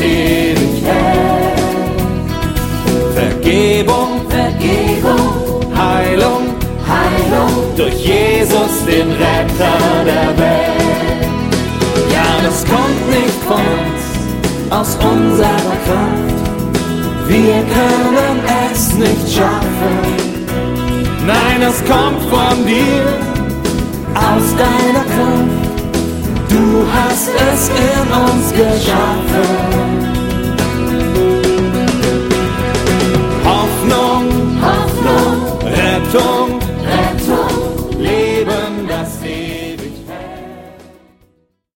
ewig hält. Vergebung, Vergebung, Heilung, Heilung, durch Jesus, den Retter der Welt. Ja, das kommt nicht von uns, aus unserer Kraft. Wir können es nicht schaffen. Nein, es kommt von dir, aus deiner Kraft. Du hast es in uns geschaffen.